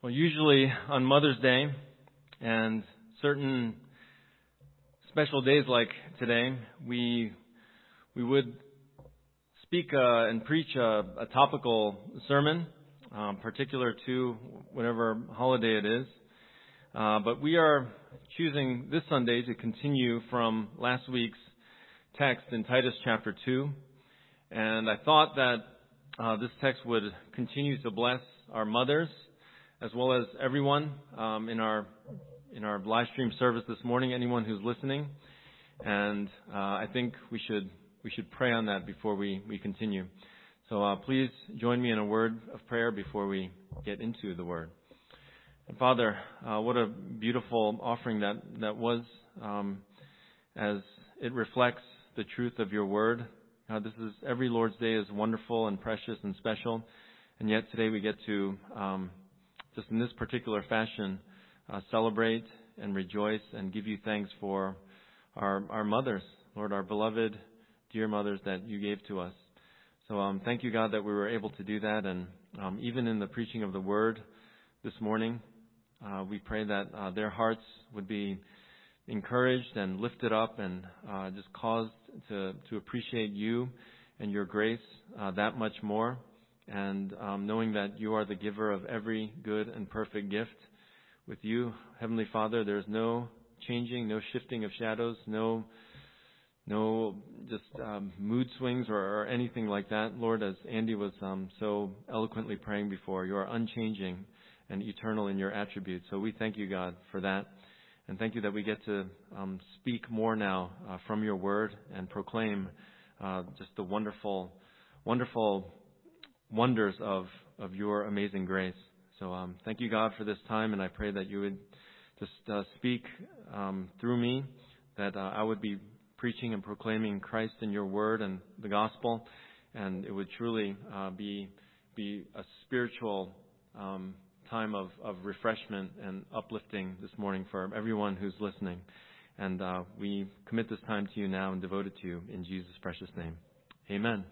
Well, usually on Mother's Day and certain special days like today, we would speak and preach a topical sermon, particular to whatever holiday it is. But we are choosing this Sunday to continue from last week's text in Titus chapter 2. And I thought that this text would continue to bless our mothers as well as everyone in our live stream service this morning, anyone who's listening. And I think we should pray on that before we continue. So please join me in a word of prayer before we get into the word. And Father, what a beautiful offering that was, as it reflects the truth of your word. This is every Lord's Day is wonderful and precious and special, and yet today we get to just in this particular fashion celebrate and rejoice and give you thanks for our mothers, Lord, our beloved, dear mothers that you gave to us. So thank you, God, that we were able to do that, and even in the preaching of the word this morning, we pray that their hearts would be encouraged and lifted up and just caused to appreciate you and your grace that much more. And knowing that you are the giver of every good and perfect gift. With you, Heavenly Father, there's no changing, no shifting of shadows, no just mood swings or anything like that. Lord, as Andy was so eloquently praying before, you are unchanging and eternal in your attributes. So we thank you, God, for that. And thank you that we get to speak more now from your word and proclaim just the wonderful wonders of your amazing grace. So thank you, God, for this time, and I pray that you would just speak through me, that I would be preaching and proclaiming Christ in your word and the gospel, and it would truly be a spiritual time of refreshment and uplifting this morning for everyone who's listening. And we commit this time to you now and devote it to you in Jesus' precious name. Amen.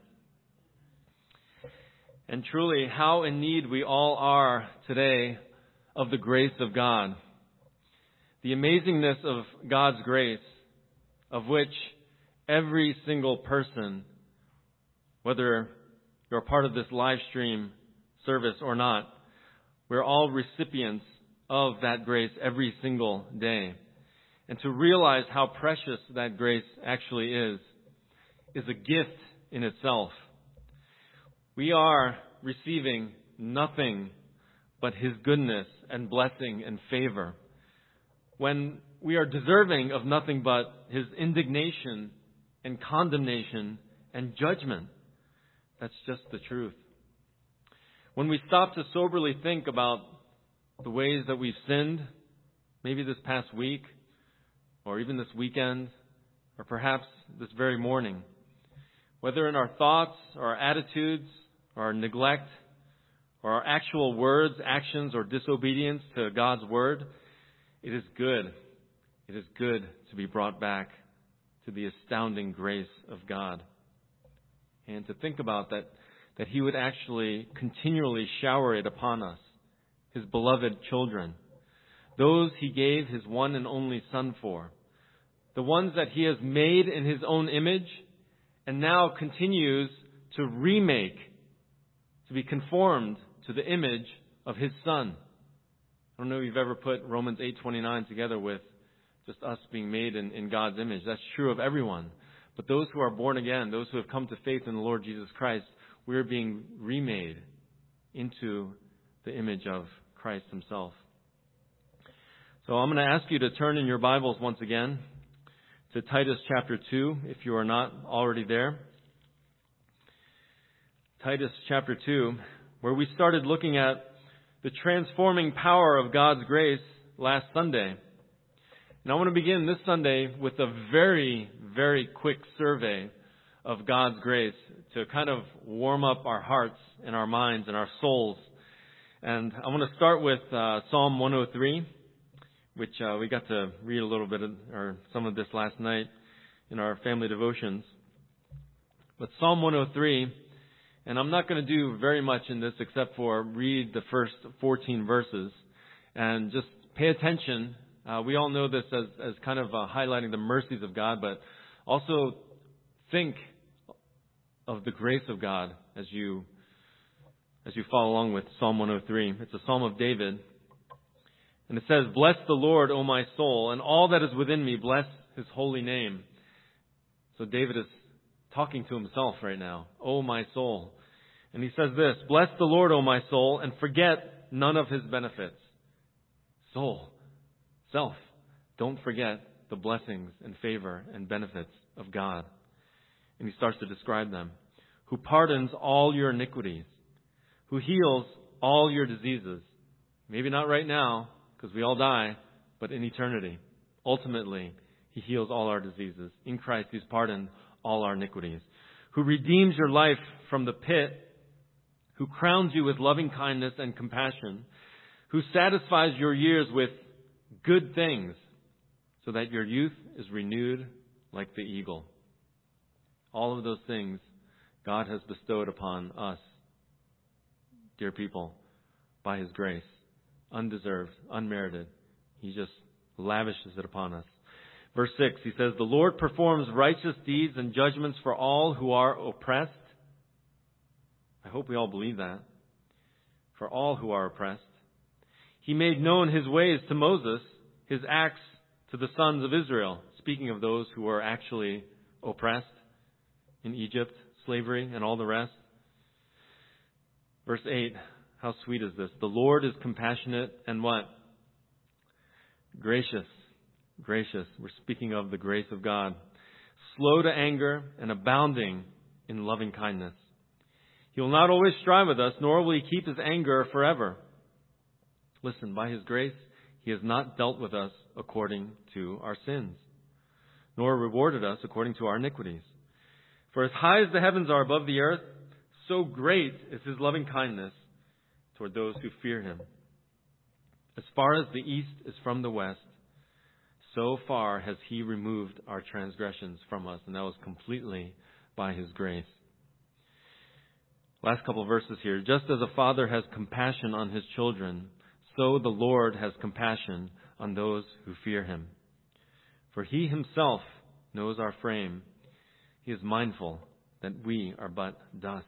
And truly, how in need we all are today of the grace of God. The amazingness of God's grace, of which every single person, whether you're a part of this live stream service or not, we're all recipients of that grace every single day. And to realize how precious that grace actually is a gift in itself. We are receiving nothing but His goodness and blessing and favor, when we are deserving of nothing but His indignation and condemnation and judgment. That's just the truth. When we stop to soberly think about the ways that we've sinned, maybe this past week, or even this weekend, or perhaps this very morning, whether in our thoughts or our attitudes or our neglect or our actual words, actions, or disobedience to God's word, it is good. It is good to be brought back to the astounding grace of God. And to think about that He would actually continually shower it upon us, His beloved children, those He gave His one and only Son for, the ones that He has made in His own image and now continues to remake, to be conformed to the image of His Son. I don't know if you've ever put Romans 8:29 together with just us being made in God's image. That's true of everyone. But those who are born again, those who have come to faith in the Lord Jesus Christ, we're being remade into the image of Christ Himself. So I'm going to ask you to turn in your Bibles once again to Titus chapter 2, if you are not already there. Titus chapter 2, where we started looking at the transforming power of God's grace last Sunday. And I want to begin this Sunday with a very, very quick survey of God's grace to kind of warm up our hearts and our minds and our souls. And I want to start with Psalm 103, which we got to read a little bit or some of this last night in our family devotions. But Psalm 103 And I'm not going to do very much in this except for read the first 14 verses and just pay attention. We all know this as kind of highlighting the mercies of God, but also think of the grace of God as you follow along with Psalm 103. It's a Psalm of David. And it says, "Bless the Lord, O my soul, and all that is within me, bless His holy name." So David is talking to himself right now. "O my soul." And he says this, "Bless the Lord, O my soul, and forget none of His benefits." Soul, self, don't forget the blessings and favor and benefits of God. And he starts to describe them. "Who pardons all your iniquities, who heals all your diseases." Maybe not right now, because we all die, but in eternity. Ultimately, He heals all our diseases. In Christ, He's pardoned all our iniquities. "Who redeems your life from the pit, who crowns you with loving kindness and compassion, who satisfies your years with good things, so that your youth is renewed like the eagle." All of those things God has bestowed upon us, dear people, by His grace. Undeserved, unmerited. He just lavishes it upon us. Verse 6, he says, "The Lord performs righteous deeds and judgments for all who are oppressed." I hope we all believe that. For all who are oppressed. "He made known His ways to Moses, His acts to the sons of Israel." Speaking of those who were actually oppressed in Egypt, slavery, and all the rest. Verse 8, how sweet is this? "The Lord is compassionate and" what? Gracious. Gracious. We're speaking of the grace of God. "Slow to anger and abounding in loving kindness." He will not always strive with us, nor will He keep His anger forever. Listen, by His grace, He has not dealt with us according to our sins, nor rewarded us according to our iniquities. "For as high as the heavens are above the earth, so great is His loving kindness toward those who fear Him. As far as the east is from the west, so far has He removed our transgressions from us." And that was completely by His grace. Last couple of verses here. "Just as a father has compassion on his children, so the Lord has compassion on those who fear Him. For He Himself knows our frame. He is mindful that we are but dust."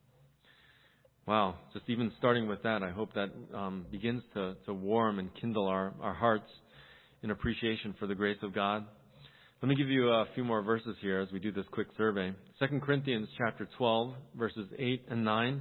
Wow, just even starting with that, I hope that begins to warm and kindle our hearts in appreciation for the grace of God. Let me give you a few more verses here as we do this quick survey. 2 Corinthians chapter 12, verses 8 and 9.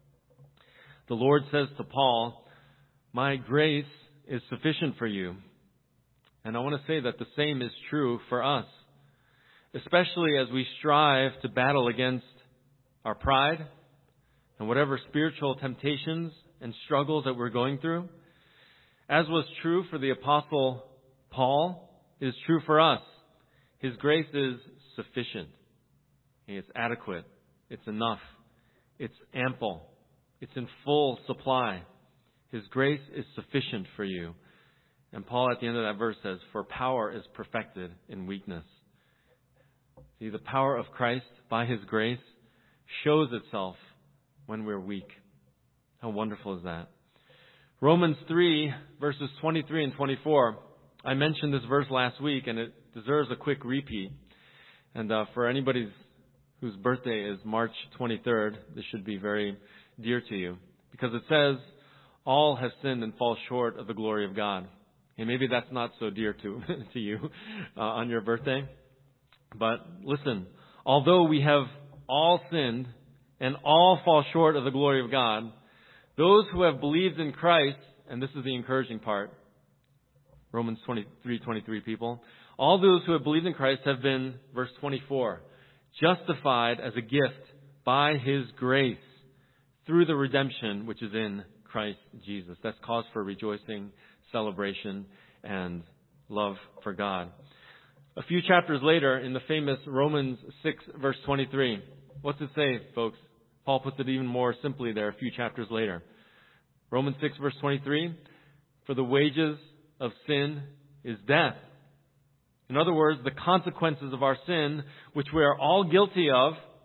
The Lord says to Paul, "My grace is sufficient for you." And I want to say that the same is true for us, especially as we strive to battle against our pride and whatever spiritual temptations and struggles that we're going through. As was true for the Apostle Paul, it is true for us. His grace is sufficient. It's adequate. It's enough. It's ample. It's in full supply. His grace is sufficient for you. And Paul at the end of that verse says, "For power is perfected in weakness." See, the power of Christ by His grace shows itself when we're weak. How wonderful is that? Romans 3, verses 23 and 24. I mentioned this verse last week, and it deserves a quick repeat. And for anybody whose birthday is March 23rd, this should be very dear to you. Because it says, "All have sinned and fall short of the glory of God." And maybe that's not so dear to you on your birthday. But listen, although we have all sinned and all fall short of the glory of God, those who have believed in Christ, and this is the encouraging part, Romans 23:23 people, all those who have believed in Christ have been, verse 24, justified as a gift by His grace through the redemption which is in Christ Jesus. That's cause for rejoicing, celebration, and love for God. A few chapters later, in the famous Romans 6, verse 23, what's it say, folks? Paul puts it even more simply there a few chapters later. Romans 6, verse 23, "For the wages of sin is death." In other words, the consequences of our sin, which we are all guilty of,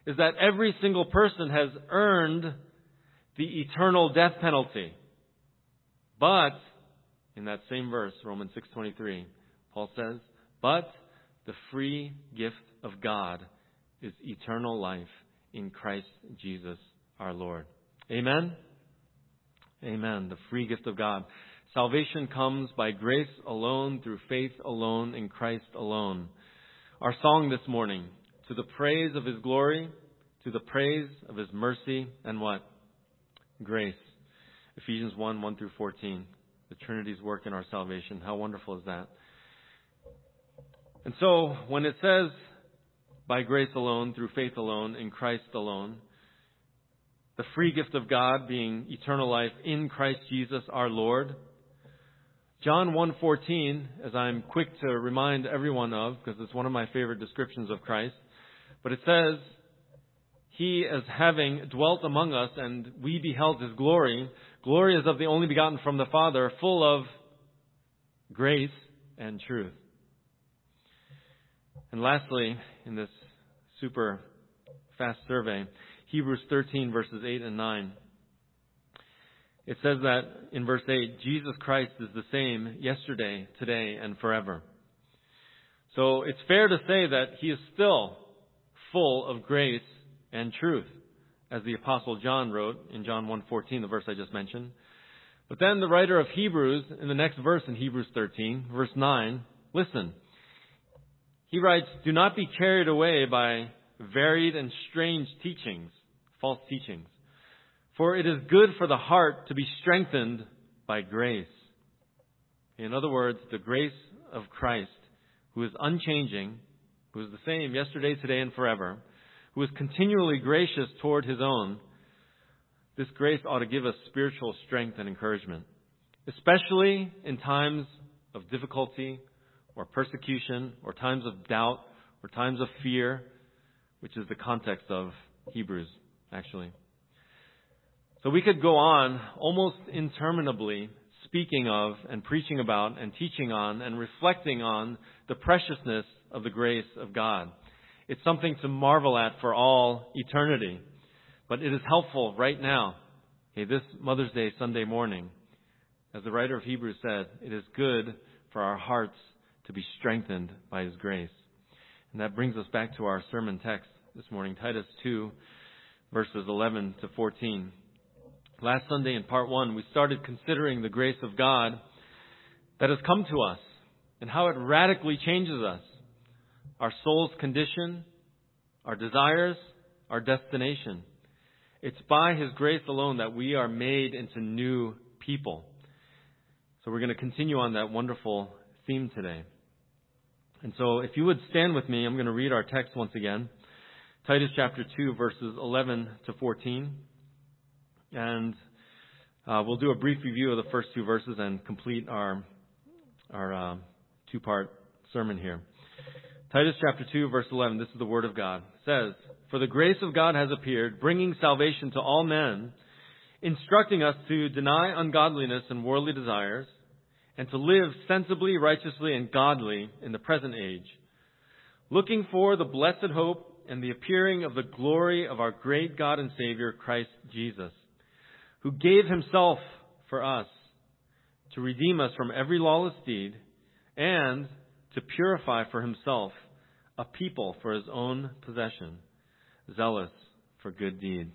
is that every single person has earned the eternal death penalty. But, in that same verse, Romans 6:23, Paul says, but the free gift of God is eternal life in Christ Jesus our Lord. Amen? Amen. The free gift of God. Salvation comes by grace alone, through faith alone, in Christ alone. Our song this morning, to the praise of His glory, to the praise of His mercy, and what? Grace. Ephesians 1:1-14. The Trinity's work in our salvation. How wonderful is that? And so, when it says, by grace alone, through faith alone, in Christ alone, the free gift of God being eternal life in Christ Jesus our Lord, John 1:14, as I'm quick to remind everyone of, because it's one of my favorite descriptions of Christ, but it says, He as having dwelt among us, and we beheld His glory. Glory as of the only begotten from the Father, full of grace and truth. And lastly, in this super fast survey, Hebrews 13 verses 8 and 9. It says that in verse 8, Jesus Christ is the same yesterday, today, and forever. So it's fair to say that He is still full of grace and truth, as the Apostle John wrote in John 1:14, the verse I just mentioned. But then the writer of Hebrews, in the next verse in Hebrews 13, verse 9, listen. He writes, do not be carried away by varied and strange teachings, false teachings. For it is good for the heart to be strengthened by grace. In other words, the grace of Christ, who is unchanging, who is the same yesterday, today, and forever, who is continually gracious toward His own, this grace ought to give us spiritual strength and encouragement, especially in times of difficulty or persecution or times of doubt or times of fear, which is the context of Hebrews, actually. So we could go on almost interminably speaking of and preaching about and teaching on and reflecting on the preciousness of the grace of God. It's something to marvel at for all eternity. But it is helpful right now, this Mother's Day Sunday morning. As the writer of Hebrews said, it is good for our hearts to be strengthened by His grace. And that brings us back to our sermon text this morning, Titus 2, verses 11-14. Last Sunday in part 1, we started considering the grace of God that has come to us and how it radically changes us, our soul's condition, our desires, our destination. It's by His grace alone that we are made into new people. So we're going to continue on that wonderful theme today. And so if you would stand with me, I'm going to read our text once again. Titus chapter 2, verses 11-14. And we'll do a brief review of the first two verses and complete our two-part sermon here. Titus chapter 2, verse 11, this is the Word of God. It says, for the grace of God has appeared, bringing salvation to all men, instructing us to deny ungodliness and worldly desires, and to live sensibly, righteously, and godly in the present age, looking for the blessed hope and the appearing of the glory of our great God and Savior, Christ Jesus, who gave Himself for us to redeem us from every lawless deed and to purify for Himself a people for His own possession, zealous for good deeds.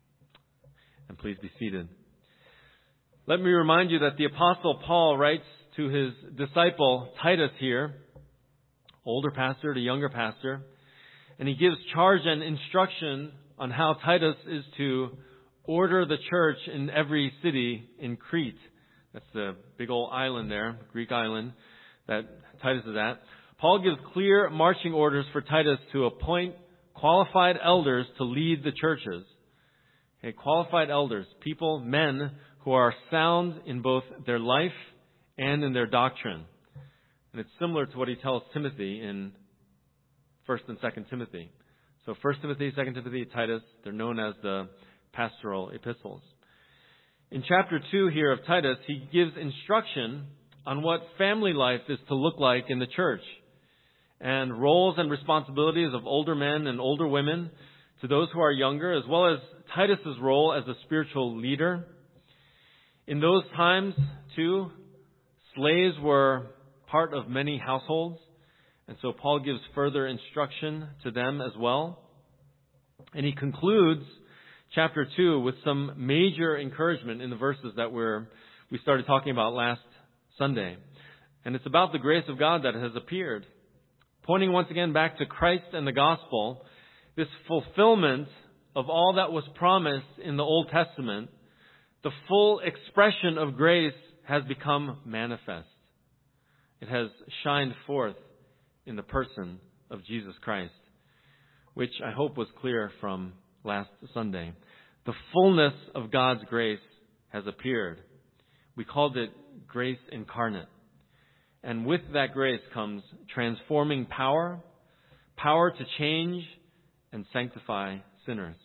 And please be seated. Let me remind you that the Apostle Paul writes to his disciple Titus here, older pastor to younger pastor, and he gives charge and instruction on how Titus is to order the church in every city in Crete. That's the big old island there, Greek island that Titus is at. Paul gives clear marching orders for Titus to appoint qualified elders to lead the churches. Okay, qualified elders, people, men who are sound in both their life and in their doctrine. And it's similar to what he tells Timothy in 1 and 2 Timothy. So 1 Timothy, 2 Timothy, Titus, they're known as the pastoral epistles. In chapter 2 here of Titus, he gives instruction on what family life is to look like in the church, and roles and responsibilities of older men and older women to those who are younger, as well as Titus's role as a spiritual leader. In those times, too, slaves were part of many households, and so Paul gives further instruction to them as well. And he concludes chapter 2 with some major encouragement in the verses that we started talking about last Sunday. And it's about the grace of God that has appeared. Pointing once again back to Christ and the gospel, this fulfillment of all that was promised in the Old Testament, the full expression of grace has become manifest. It has shined forth in the person of Jesus Christ, which I hope was clear from last Sunday. The fullness of God's grace has appeared. We called it grace incarnate. And with that grace comes transforming power to change and sanctify sinners.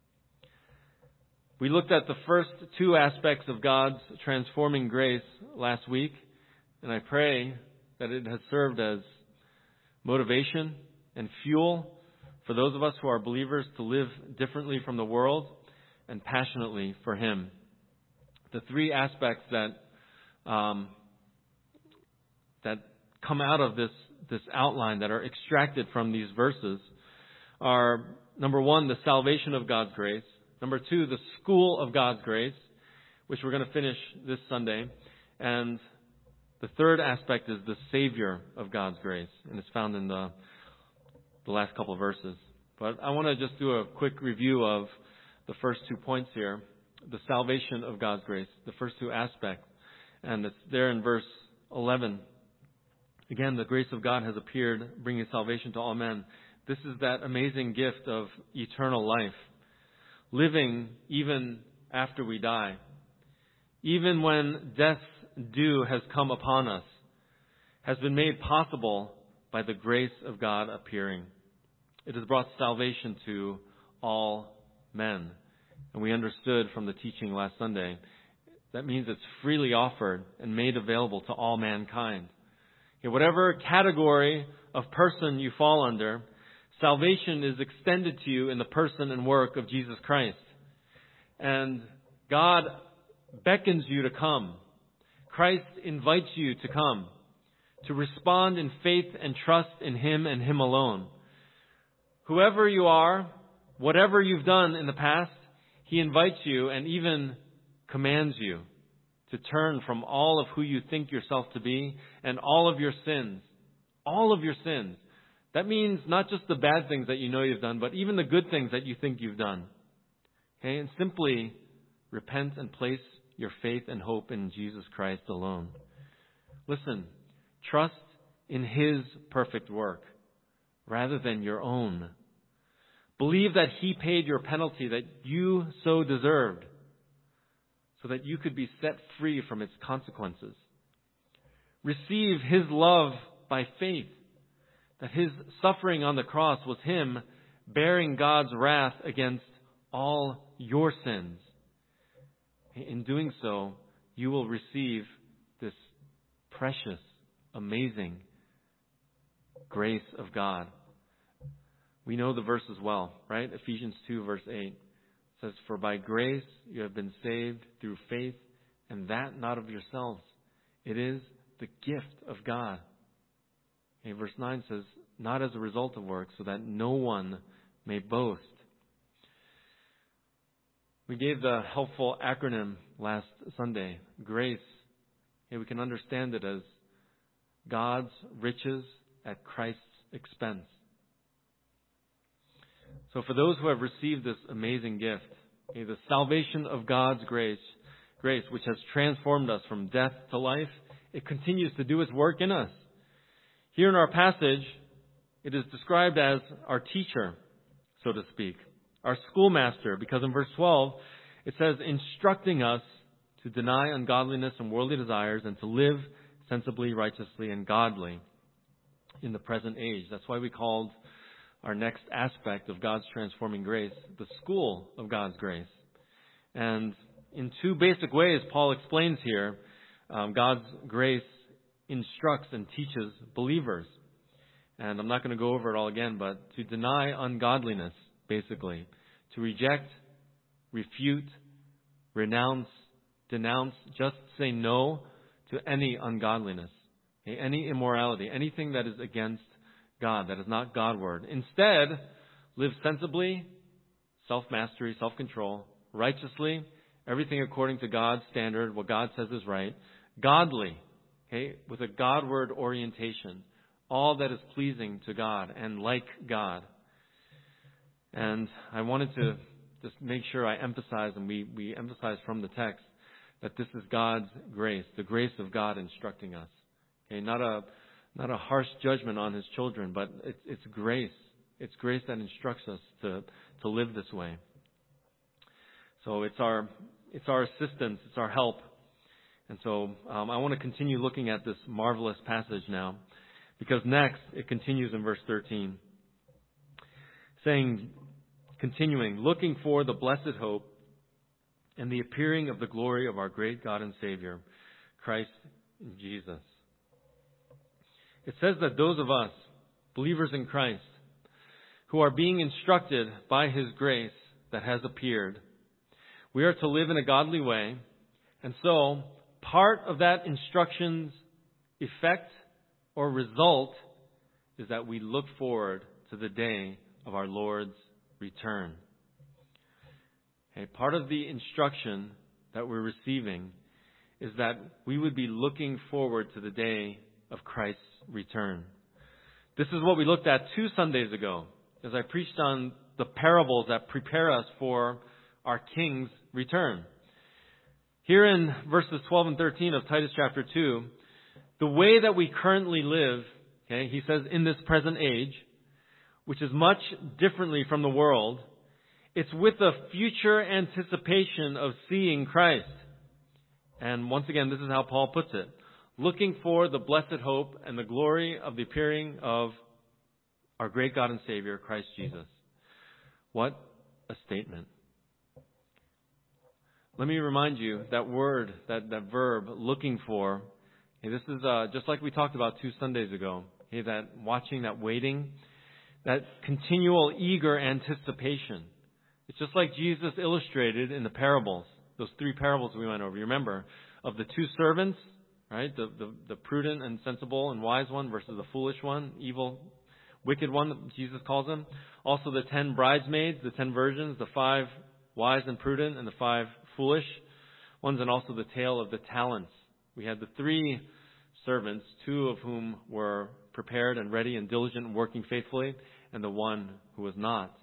We looked at the first two aspects of God's transforming grace last week, and I pray that it has served as motivation and fuel for those of us who are believers to live differently from the world and passionately for Him. The three aspects that come out of this outline, that are extracted from these verses, are, number one, the salvation of God's grace. Number two, the school of God's grace, which we're going to finish this Sunday. And the third aspect is the Savior of God's grace, and it's found in the last couple of verses. But I want to just do a quick review of the first 2 points here. The salvation of God's grace, the first two aspects. And it's there in verse 11. Again, the grace of God has appeared, bringing salvation to all men. This is that amazing gift of eternal life, living even after we die. Even when death's due has come upon us, has been made possible by the grace of God appearing. It has brought salvation to all men. And we understood from the teaching last Sunday, that means it's freely offered and made available to all mankind. Whatever category of person you fall under, salvation is extended to you in the person and work of Jesus Christ. And God beckons you to come. Christ invites you to come, to respond in faith and trust in Him and Him alone. Whoever you are, whatever you've done in the past, He invites you and even commands you to turn from all of who you think yourself to be and all of your sins. All of your sins. That means not just the bad things that you know you've done, but even the good things that you think you've done. Okay? And simply repent and place your faith and hope in Jesus Christ alone. Listen, trust in His perfect work rather than your own. Believe that He paid your penalty that you so deserved, so that you could be set free from its consequences. Receive His love by faith, that His suffering on the cross was Him bearing God's wrath against all your sins. In doing so, you will receive this precious, amazing grace of God. We know the verses well, right? Ephesians 2 verse 8 says, "For by grace you have been saved through faith, and that not of yourselves. It is the gift of God." Okay, verse 9 says, "Not as a result of works, so that no one may boast." We gave the helpful acronym last Sunday, GRACE. Okay, we can understand it as God's riches at Christ's expense. So for those who have received this amazing gift, okay, the salvation of God's grace, which has transformed us from death to life, it continues to do its work in us. Here in our passage, it is described as our teacher, so to speak, our schoolmaster, because in verse 12, it says, instructing us to deny ungodliness and worldly desires and to live sensibly, righteously, and godly in the present age. That's why we called our next aspect of God's transforming grace the school of God's grace. And in two basic ways, Paul explains here, God's grace instructs and teaches believers. And I'm not going to go over it all again, but to deny ungodliness basically. To reject, refute, renounce, denounce, just say no to any ungodliness, okay? Any immorality, anything that is against God, that is not Godward. Instead, live sensibly, self-mastery, self-control, righteously, everything according to God's standard, what God says is right, godly, okay, with a Godward orientation, all that is pleasing to God and like God. And I wanted to just make sure I emphasize, and we emphasize from the text, that this is God's grace, the grace of God instructing us. Okay, not a harsh judgment on His children, but it's grace. It's grace that instructs us to live this way. So it's our assistance, it's our help. And so I want to continue looking at this marvelous passage now, because next it continues in verse 13, saying, continuing, looking for the blessed hope and the appearing of the glory of our great God and Savior, Christ Jesus. It says that those of us, believers in Christ, who are being instructed by His grace that has appeared, we are to live in a godly way. And so, part of that instruction's effect or result is that we look forward to the day of our Lord's return. Okay, part of the instruction that we're receiving is that we would be looking forward to the day of Christ's return. This is what we looked at 2 Sundays ago, as I preached on the parables that prepare us for our King's return. Here in verses 12 and 13 of Titus chapter 2, the way that we currently live, okay, he says in this present age, which is much differently from the world, it's with a future anticipation of seeing Christ. And once again, this is how Paul puts it. Looking for the blessed hope and the glory of the appearing of our great God and Savior, Christ Jesus. What a statement. Let me remind you, that word, that verb, looking for, okay, this is just like we talked about 2 Sundays ago. Okay, that watching, that waiting, that continual eager anticipation. It's just like Jesus illustrated in the parables, those 3 parables we went over. You remember, of the 2 servants, right? The prudent and sensible and wise one versus the foolish one, evil, wicked one, that Jesus calls them. Also the 10 bridesmaids, the 10 virgins, the 5 wise and prudent and the 5 foolish ones, and also the tale of the talents. We had the 3 servants, 2 of whom were prepared and ready and diligent and working faithfully, and the one who was not.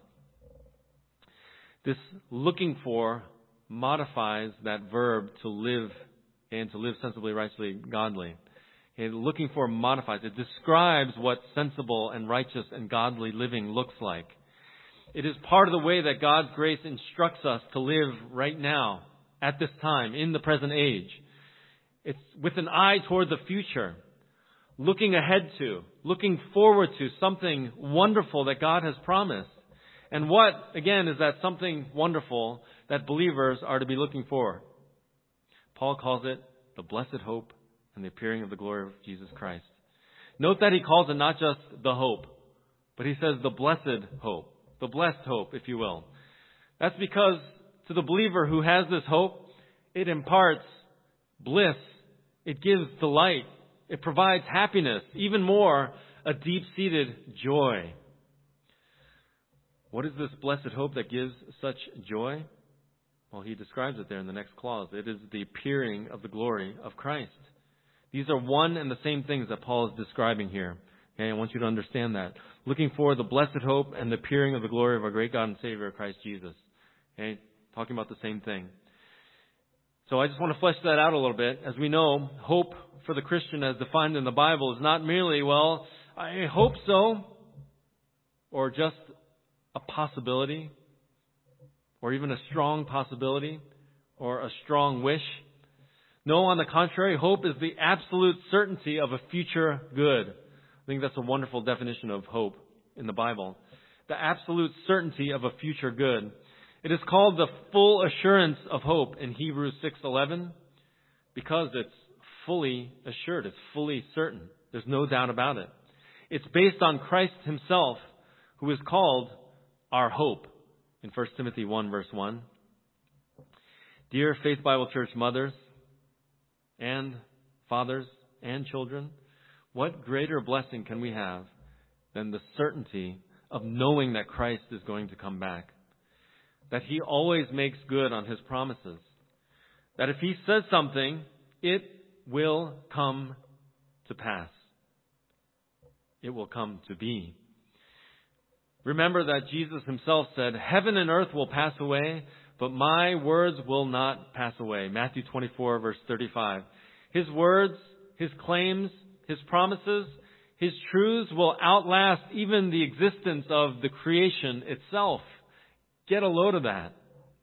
This looking for modifies that verb to live, and to live sensibly, righteously, godly. And looking for modifies. It describes what sensible and righteous and godly living looks like. It is part of the way that God's grace instructs us to live right now, at this time, in the present age. It's with an eye toward the future, looking ahead to, looking forward to something wonderful that God has promised. And what, again, is that something wonderful that believers are to be looking for? Paul calls it the blessed hope and the appearing of the glory of Jesus Christ. Note that he calls it not just the hope, but he says the blessed hope, the blessed hope, if you will. That's because to the believer who has this hope, it imparts bliss, it gives delight, it provides happiness, even more, a deep-seated joy. What is this blessed hope that gives such joy? Well, he describes it there in the next clause. It is the appearing of the glory of Christ. These are one and the same things that Paul is describing here. Okay, I want you to understand that. Looking for the blessed hope and the appearing of the glory of our great God and Savior, Christ Jesus. Okay, talking about the same thing. So I just want to flesh that out a little bit. As we know, hope for the Christian as defined in the Bible is not merely, well, I hope so, or just a possibility, or even a strong possibility, or a strong wish. No, on the contrary, hope is the absolute certainty of a future good. I think that's a wonderful definition of hope in the Bible. The absolute certainty of a future good. It is called the full assurance of hope in Hebrews 6:11 because it's fully assured. It's fully certain. There's no doubt about it. It's based on Christ himself, who is called our hope in 1 Timothy 1 verse 1. Dear Faith Bible Church mothers and fathers and children, what greater blessing can we have than the certainty of knowing that Christ is going to come back? That He always makes good on His promises. That if He says something, it will come to pass. It will come to be. Remember that Jesus Himself said, heaven and earth will pass away, but my words will not pass away. Matthew 24 verse 35. His words, His claims, His promises, His truths will outlast even the existence of the creation itself. Get a load of that.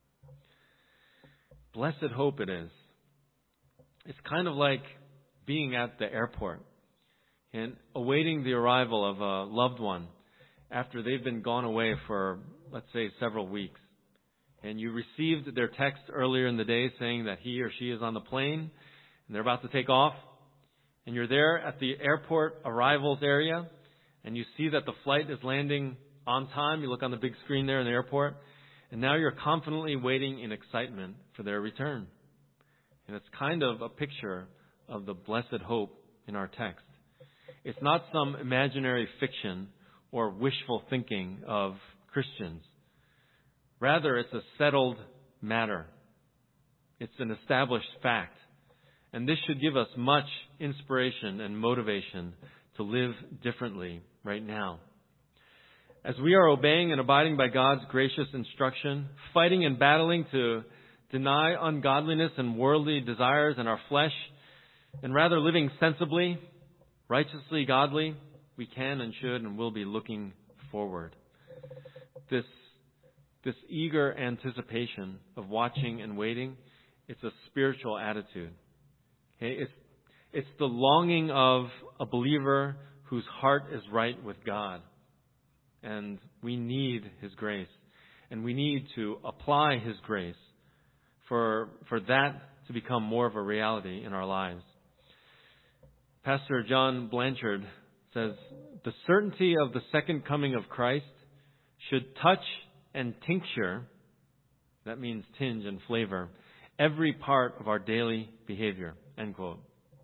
Blessed hope it is. It's kind of like being at the airport and awaiting the arrival of a loved one after they've been gone away for, let's say, several weeks. And you received their text earlier in the day saying that he or she is on the plane and they're about to take off. And you're there at the airport arrivals area and you see that the flight is landing on time. You look on the big screen there in the airport. And now you're confidently waiting in excitement for their return. And it's kind of a picture of the blessed hope in our text. It's not some imaginary fiction or wishful thinking of Christians. Rather, it's a settled matter. It's an established fact. And this should give us much inspiration and motivation to live differently right now. As we are obeying and abiding by God's gracious instruction, fighting and battling to deny ungodliness and worldly desires in our flesh, and rather living sensibly, righteously, godly, we can and should and will be looking forward. This eager anticipation of watching and waiting, it's a spiritual attitude. Okay? It's the longing of a believer whose heart is right with God. And we need His grace. And we need to apply His grace for that to become more of a reality in our lives. Pastor John Blanchard says, the certainty of the second coming of Christ should touch and tincture, that means tinge and flavor, every part of our daily behavior, end quote.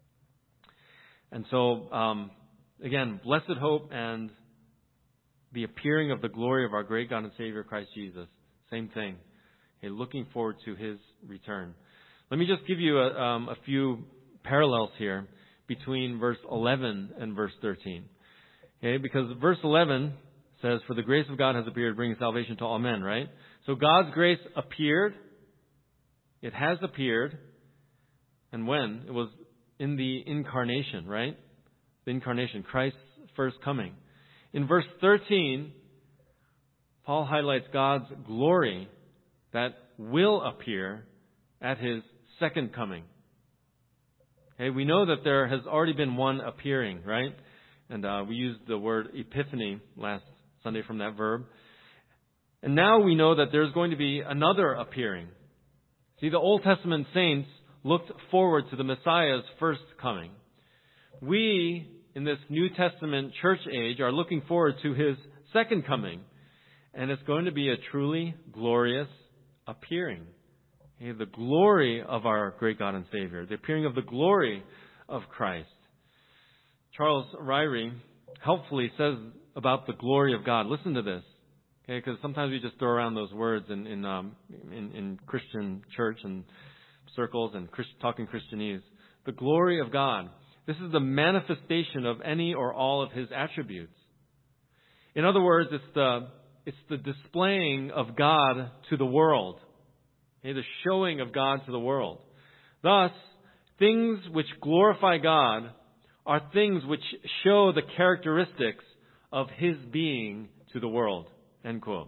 And so, again, blessed hope and the appearing of the glory of our great God and Savior Christ Jesus. Same thing. Okay, looking forward to His return. Let me just give you a few parallels here between verse 11 and verse 13. Okay, because verse 11 says, for the grace of God has appeared, bringing salvation to all men, right? So God's grace appeared. It has appeared. And when? It was in the incarnation, right? The incarnation, Christ's first coming. In verse 13, Paul highlights God's glory that will appear at His second coming. Okay, we know that there has already been one appearing, right? And we used the word epiphany last Sunday from that verb. And now we know that there's going to be another appearing. See, the Old Testament saints looked forward to the Messiah's first coming. We, in this New Testament church age, are looking forward to His second coming. And it's going to be a truly glorious appearing. Okay, the glory of our great God and Savior. The appearing of the glory of Christ. Charles Ryrie helpfully says about the glory of God. Listen to this. Okay, because sometimes we just throw around those words in Christian church and circles and talking Christianese. The glory of God. This is the manifestation of any or all of His attributes. In other words, it's the displaying of God to the world. Okay, the showing of God to the world. Thus, things which glorify God are things which show the characteristics of His being to the world. End quote.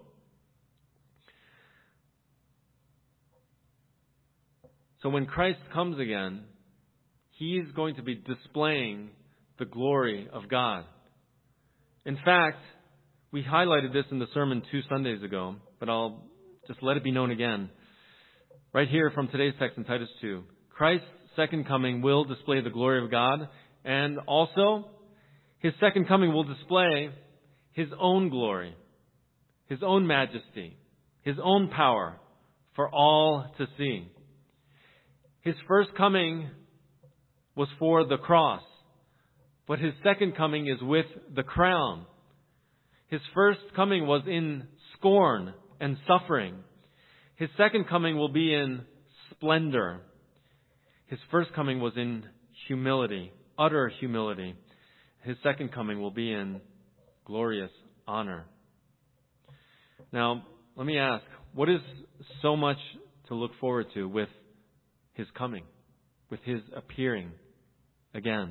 So when Christ comes again, He is going to be displaying the glory of God. In fact, we highlighted this in the sermon 2 Sundays ago, but I'll just let it be known again. Right here from today's text in Titus 2. Christ's second coming will display the glory of God, and also His second coming will display His own glory. His own majesty, His own power for all to see. His first coming was for the cross, but His second coming is with the crown. His first coming was in scorn and suffering. His second coming will be in splendor. His first coming was in humility, utter humility. His second coming will be in glorious honor. Now, let me ask, what is so much to look forward to with His coming, with His appearing again?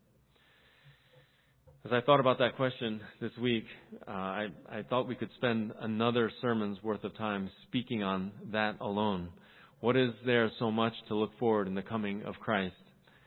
As I thought about that question this week, I thought we could spend another sermon's worth of time speaking on that alone. What is there so much to look forward in the coming of Christ?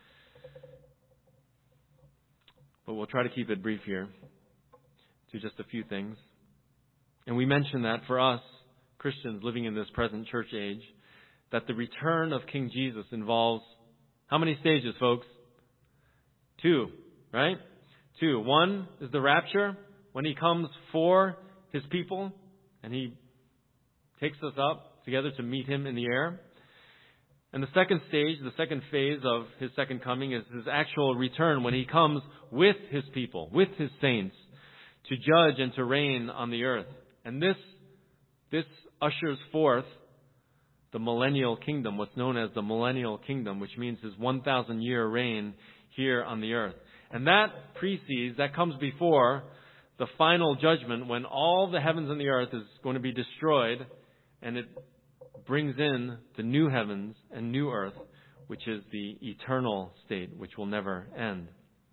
But we'll try to keep it brief here to just a few things. And we mentioned that for us, Christians living in this present church age, that the return of King Jesus involves how many stages, folks? 2, right? 2. 1 is the rapture, when He comes for His people and He takes us up together to meet Him in the air. And the second stage, the second phase of His second coming is His actual return, when He comes with His people, with His saints, to judge and to reign on the earth. And this ushers forth the millennial kingdom, what's known as the millennial kingdom, which means His 1,000-year reign here on the earth. And that precedes, that comes before the final judgment, when all the heavens and the earth is going to be destroyed, and it brings in the new heavens and new earth, which is the eternal state, which will never end.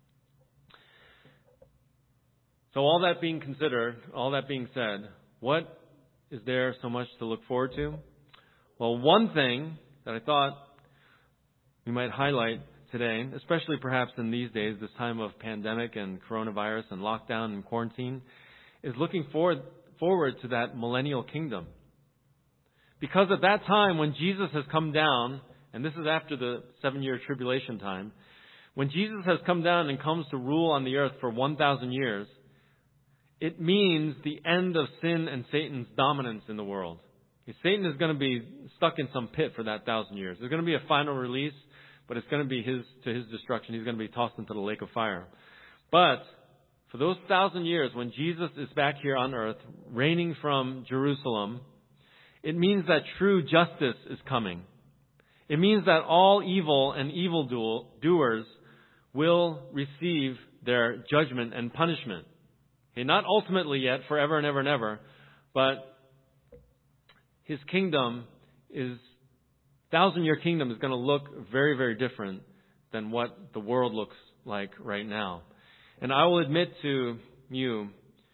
So all that being considered, all that being said, what is there so much to look forward to? Well, one thing that I thought we might highlight today, especially perhaps in these days, this time of pandemic and coronavirus and lockdown and quarantine, is looking forward to that millennial kingdom. Because at that time, when Jesus has come down, and this is after the 7-year tribulation time, when Jesus has come down and comes to rule on the earth for 1,000 years, it means the end of sin and Satan's dominance in the world. Satan is going to be stuck in some pit for that 1,000 years. There's going to be a final release, but it's going to be to his destruction. He's going to be tossed into the lake of fire. But for those 1,000 years, when Jesus is back here on earth, reigning from Jerusalem, it means that true justice is coming. It means that all evil and evildoers will receive their judgment and punishment. Okay, not ultimately yet, forever and ever and ever, but His kingdom is, 1,000-year kingdom is going to look very, very different than what the world looks like right now. And I will admit to you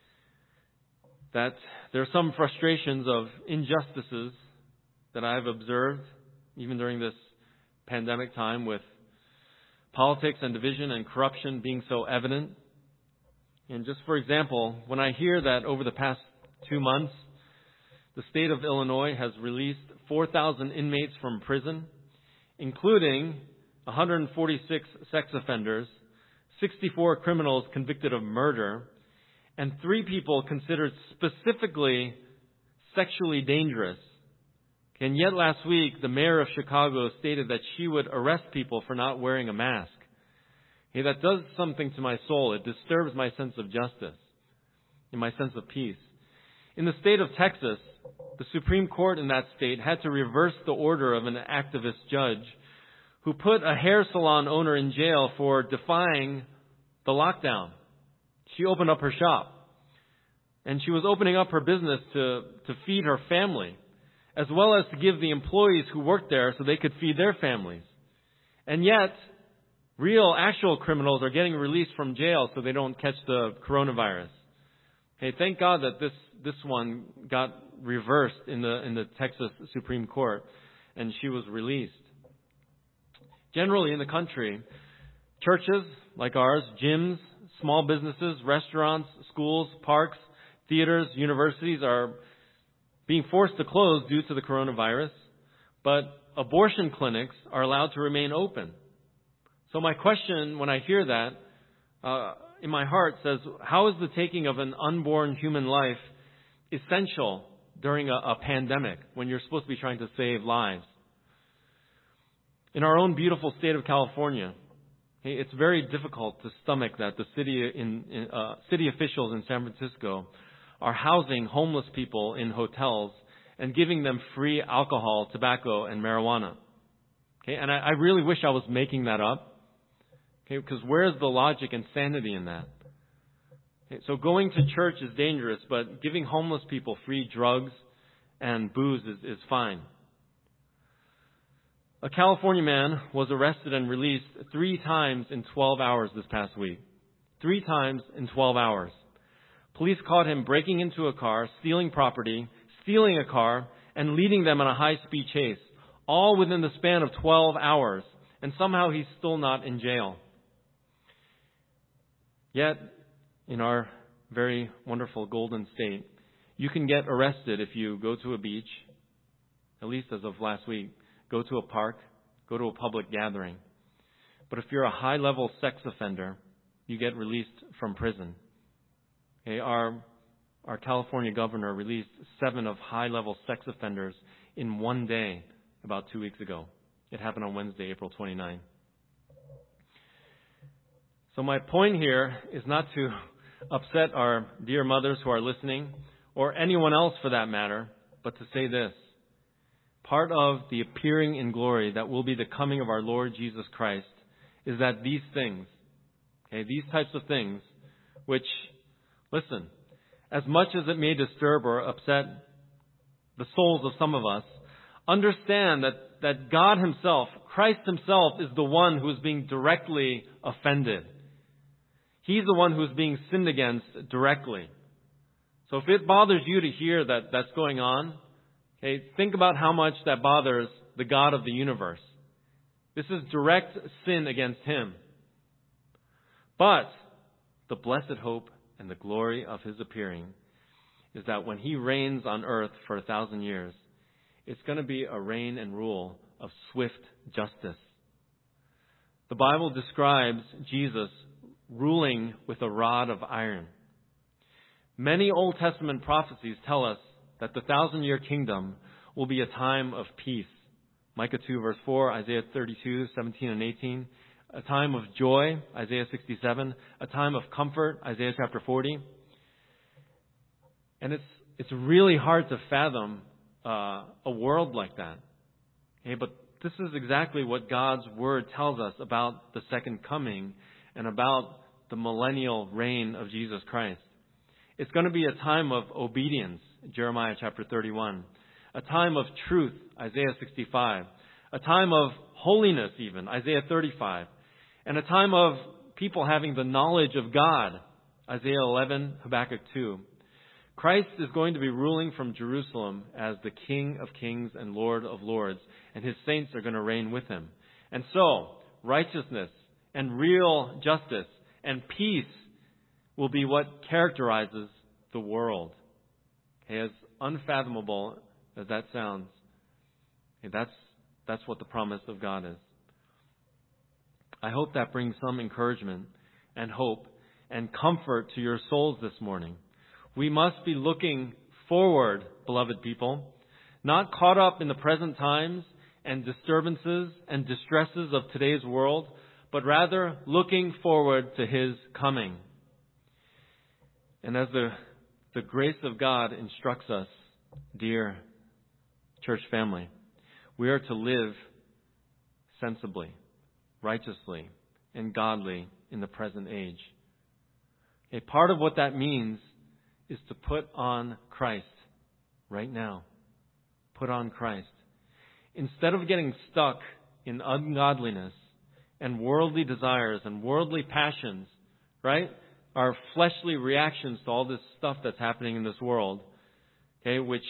that there are some frustrations of injustices that I've observed, even during this pandemic time, with politics and division and corruption being so evident. And just for example, when I hear that over the past 2 months, the state of Illinois has released 4,000 inmates from prison, including 146 sex offenders, 64 criminals convicted of murder, and 3 people considered specifically sexually dangerous. And yet last week, the mayor of Chicago stated that she would arrest people for not wearing a mask. Hey, that does something to my soul. It disturbs my sense of justice and my sense of peace. In the state of Texas, the Supreme Court in that state had to reverse the order of an activist judge who put a hair salon owner in jail for defying the lockdown. She opened up her shop, and she was opening up her business to feed her family, as well as to give the employees who worked there so they could feed their families. And yet, real, actual criminals are getting released from jail so they don't catch the coronavirus. Hey, thank God that this one got reversed in the Texas Supreme Court, and she was released. Generally in the country, churches like ours, gyms, small businesses, restaurants, schools, parks, theaters, universities are being forced to close due to the coronavirus, but abortion clinics are allowed to remain open. So my question when I hear that in my heart says, how is the taking of an unborn human life essential during a pandemic when you're supposed to be trying to save lives. In our own beautiful state of California, it's very difficult to stomach that the city officials in San Francisco are housing homeless people in hotels and giving them free alcohol, tobacco, and marijuana. Okay, and I really wish I was making that up. Okay, because where's the logic and sanity in that? Okay, so going to church is dangerous, but giving homeless people free drugs and booze is fine. A California man was arrested and released 3 times in 12 hours this past week. 3 times in 12 hours. Police caught him breaking into a car, stealing property, stealing a car, and leading them on a high-speed chase, all within the span of 12 hours. And somehow he's still not in jail. Yet, in our very wonderful Golden State, you can get arrested if you go to a beach, at least as of last week, go to a park, go to a public gathering. But if you're a high-level sex offender, you get released from prison. Okay, our California governor released 7 of high-level sex offenders in one day about 2 weeks ago. It happened on Wednesday, April 29. So my point here is not to upset our dear mothers who are listening, or anyone else for that matter, but to say this. Part of the appearing in glory that will be the coming of our Lord Jesus Christ is that these things, okay, these types of things, which, listen, as much as it may disturb or upset the souls of some of us, understand that God Himself, Christ Himself, is the one who is being directly offended. He's the one who is being sinned against directly. So if it bothers you to hear that that's going on, okay, think about how much that bothers the God of the universe. This is direct sin against Him. But the blessed hope and the glory of His appearing is that when He reigns on earth for 1,000 years, it's going to be a reign and rule of swift justice. The Bible describes Jesus ruling with a rod of iron. Many Old Testament prophecies tell us that the 1,000-year kingdom will be a time of peace. Micah 2 verse 4, Isaiah 32, 17 and 18. A time of joy, Isaiah 67. A time of comfort, Isaiah chapter 40. And it's really hard to fathom a world like that. Okay, but this is exactly what God's Word tells us about the second coming and about the millennial reign of Jesus Christ. It's going to be a time of obedience, Jeremiah chapter 31. A time of truth, Isaiah 65. A time of holiness even, Isaiah 35. And a time of people having the knowledge of God, Isaiah 11, Habakkuk 2. Christ is going to be ruling from Jerusalem as the King of kings and Lord of lords, and His saints are going to reign with Him. And so, righteousness and real justice and peace will be what characterizes the world. Okay, as unfathomable as that sounds, okay, that's what the promise of God is. I hope that brings some encouragement and hope and comfort to your souls this morning. We must be looking forward, beloved people, not caught up in the present times and disturbances and distresses of today's world, but rather looking forward to His coming. And as the grace of God instructs us, dear church family, we are to live sensibly, righteously, and godly in the present age. A part of what that means is to put on Christ right now. Put on Christ. Instead of getting stuck in ungodliness and worldly desires and worldly passions, right? Our fleshly reactions to all this stuff that's happening in this world, okay, which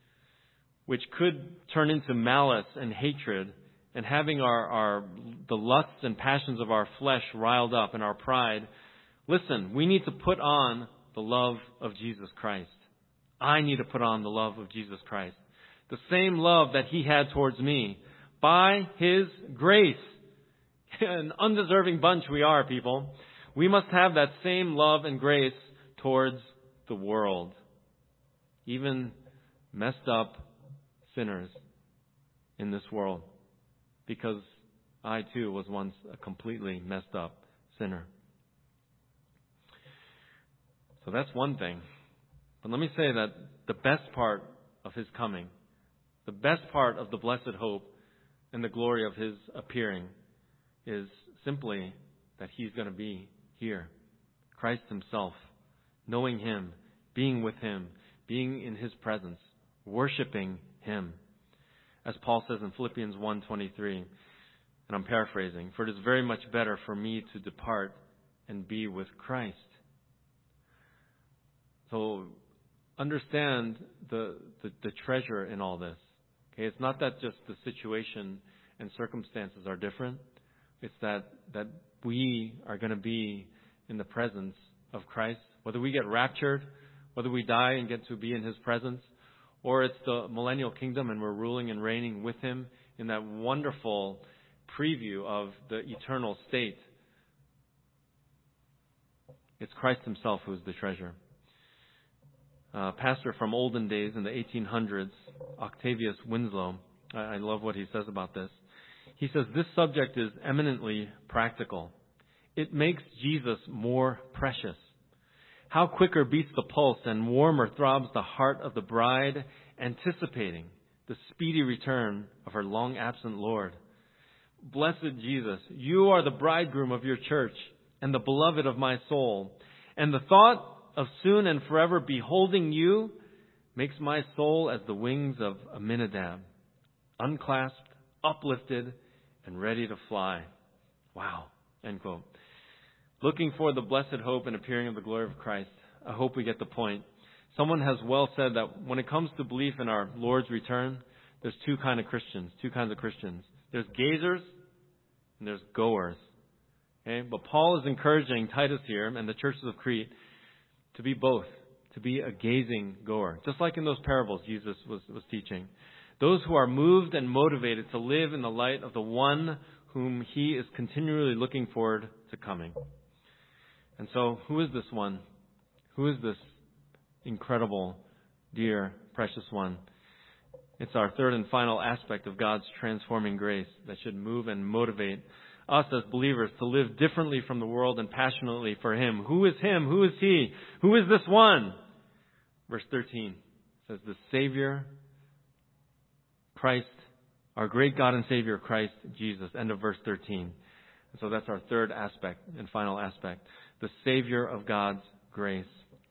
could turn into malice and hatred and having the lusts and passions of our flesh riled up and our pride. Listen, we need to put on the love of Jesus Christ. I need to put on the love of Jesus Christ. The same love that He had towards me. By His grace. An undeserving bunch we are, people. We must have that same love and grace towards the world. even messed up sinners in this world, because I too was once a completely messed up sinner. So that's one thing. But let me say that the best part of His coming, the best part of the blessed hope and the glory of His appearing is simply that He's going to be here. Christ Himself, knowing Him, being with Him, being in His presence, worshiping Him. As Paul says in Philippians 1:23, and I'm paraphrasing, "For it is very much better for me to depart and be with Christ." So understand the treasure in all this. Okay, it's not that just the situation and circumstances are different. It's that we are going to be in the presence of Christ. Whether we get raptured, whether we die and get to be in His presence, or it's the millennial kingdom and we're ruling and reigning with Him in that wonderful preview of the eternal state. It's Christ Himself who is the treasure. Pastor from olden days in the 1800s, Octavius Winslow, I love what he says about this. He says, "This subject is eminently practical. It makes Jesus more precious. How quicker beats the pulse and warmer throbs the heart of the bride, anticipating the speedy return of her long-absent Lord. Blessed Jesus, you are the bridegroom of your church and the beloved of my soul, and the thought of soon and forever beholding you makes my soul as the wings of Aminadab, unclasped, uplifted, and ready to fly." Wow. End quote. Looking for the blessed hope and appearing of the glory of Christ. I hope we get the point. Someone has well said that when it comes to belief in our Lord's return, there's two kinds of Christians. There's gazers and there's goers. Okay? But Paul is encouraging Titus here and the churches of Crete to be both, to be a gazing goer. Just like in those parables Jesus was teaching. Those who are moved and motivated to live in the light of the one whom He is continually looking forward to coming. And so, who is this one? Who is this incredible, dear, precious one? It's our third and final aspect of God's transforming grace that should move and motivate us as believers to live differently from the world and passionately for Him. Who is Him? Who is He? Who is this one? Verse 13 says, "The Savior, Christ, our great God and Savior, Christ Jesus." End of verse 13. And so that's our third aspect and final aspect. The Savior of God's grace.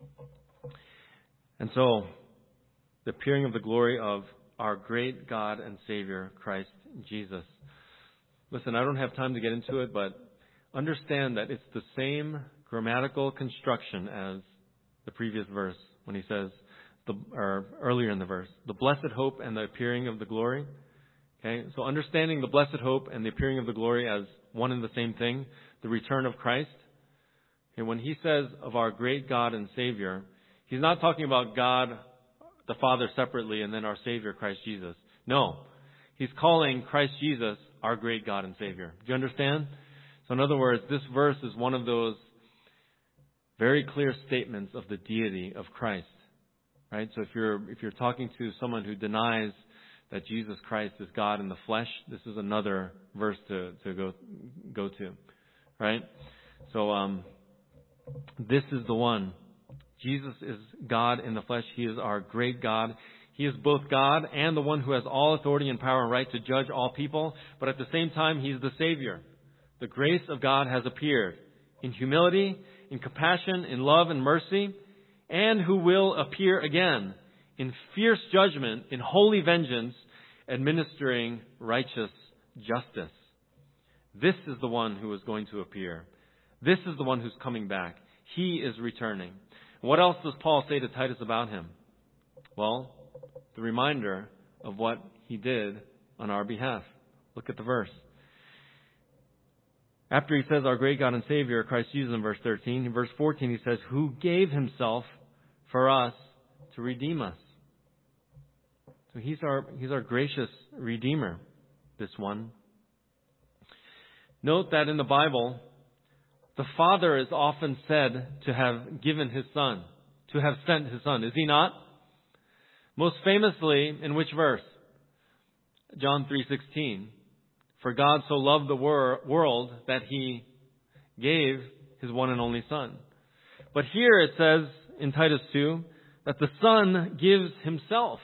And so, the appearing of the glory of our great God and Savior, Christ Jesus. Listen, I don't have time to get into it, but understand that it's the same grammatical construction as the previous verse when he says, or earlier in the verse, the blessed hope and the appearing of the glory. Okay, so understanding the blessed hope and the appearing of the glory as one and the same thing, the return of Christ. And when he says of our great God and Savior, he's not talking about God the Father separately and then our Savior, Christ Jesus. No, he's calling Christ Jesus our great God and Savior. Do you understand? So in other words, this verse is one of those very clear statements of the deity of Christ. Right? So if you're talking to someone who denies that Jesus Christ is God in the flesh, this is another verse to go to. Right? So this is the one. Jesus is God in the flesh. He is our great God. He is both God and the one who has all authority and power and right to judge all people. But at the same time, He's the Savior. The grace of God has appeared in humility, in compassion, in love and mercy, and who will appear again in fierce judgment, in holy vengeance, administering righteous justice. This is the one who is going to appear. This is the one who's coming back. He is returning. What else does Paul say to Titus about Him? Well, the reminder of what He did on our behalf. Look at the verse. After he says our great God and Savior, Christ Jesus, in verse 13, in verse 14 he says, who gave Himself for us to redeem us. So He's our gracious Redeemer, this one. Note that in the Bible, the Father is often said to have given His Son, to have sent His Son. Is He not? Most famously, in which verse? John 3:16. For God so loved the world that He gave His one and only Son. But here it says in Titus 2 that the Son gives Himself.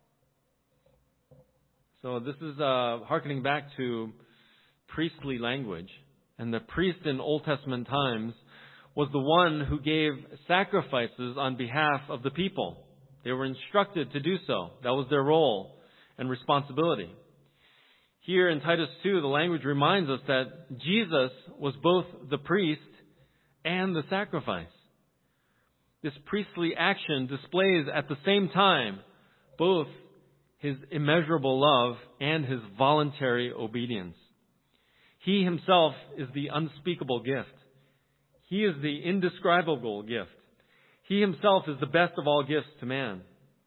So this is hearkening back to priestly language. And the priest in Old Testament times was the one who gave sacrifices on behalf of the people. They were instructed to do so. That was their role and responsibility. Here in Titus 2, the language reminds us that Jesus was both the priest and the sacrifice. This priestly action displays at the same time both His immeasurable love and His voluntary obedience. He Himself is the unspeakable gift. He is the indescribable gift. He Himself is the best of all gifts to man.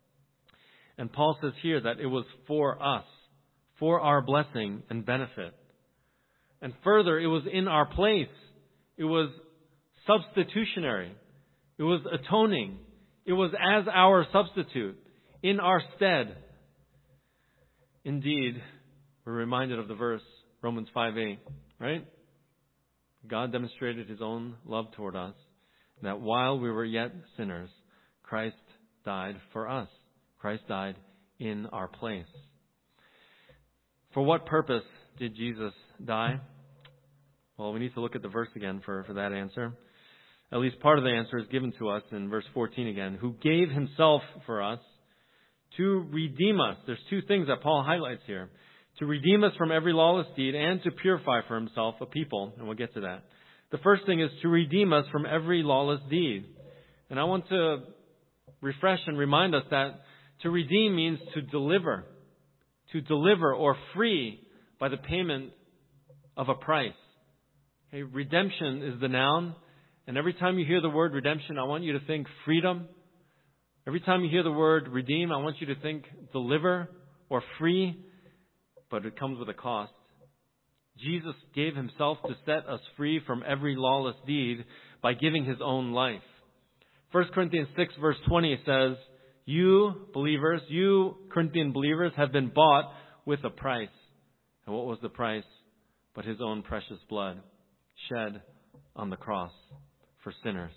And Paul says here that it was for us, for our blessing and benefit. And further, it was in our place. It was substitutionary. It was atoning. It was as our substitute, in our stead. Indeed, we're reminded of the verse, Romans 5:8, right? God demonstrated His own love toward us, that while we were yet sinners, Christ died for us. Christ died in our place. For what purpose did Jesus die? Well, we need to look at the verse again for that answer. At least part of the answer is given to us in verse 14 again. Who gave Himself for us to redeem us. There's two things that Paul highlights here. To redeem us from every lawless deed and to purify for Himself a people. And we'll get to that. The first thing is to redeem us from every lawless deed. And I want to refresh and remind us that to redeem means to deliver. To deliver or free by the payment of a price. Okay, redemption is the noun. And every time you hear the word redemption, I want you to think freedom. Every time you hear the word redeem, I want you to think deliver or free. But it comes with a cost. Jesus gave Himself to set us free from every lawless deed by giving His own life. 1 Corinthians 6 verse 20 says, you believers, you Corinthian believers have been bought with a price. And what was the price? But His own precious blood shed on the cross for sinners.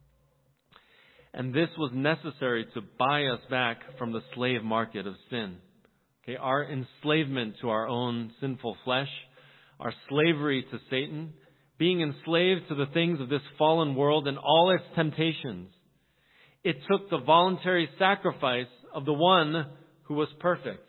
And this was necessary to buy us back from the slave market of sin. Okay, our enslavement to our own sinful flesh, our slavery to Satan, being enslaved to the things of this fallen world and all its temptations. It took the voluntary sacrifice of the one who was perfect,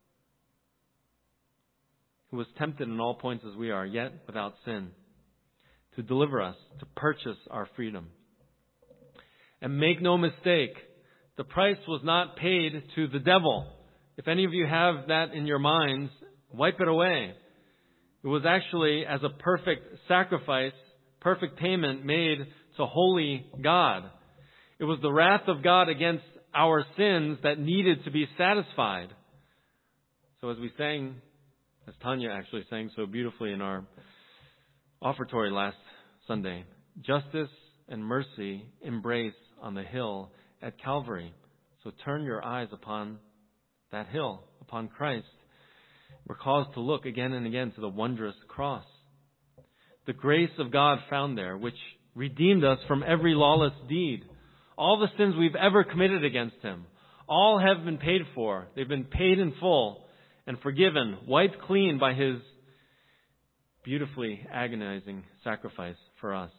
who was tempted in all points as we are, yet without sin, to deliver us, to purchase our freedom. And make no mistake, the price was not paid to the devil. If any of you have that in your minds, wipe it away. It was actually as a perfect sacrifice, perfect payment made to holy God. It was the wrath of God against our sins that needed to be satisfied. So as we sang, as Tanya actually sang so beautifully in our offertory last Sunday, justice and mercy embrace on the hill at Calvary. So turn your eyes upon that hill, upon Christ. We're caused to look again and again to the wondrous cross. The grace of God found there, which redeemed us from every lawless deed. All the sins we've ever committed against Him, all have been paid for. They've been paid in full and forgiven, wiped clean by His beautifully agonizing sacrifice for us.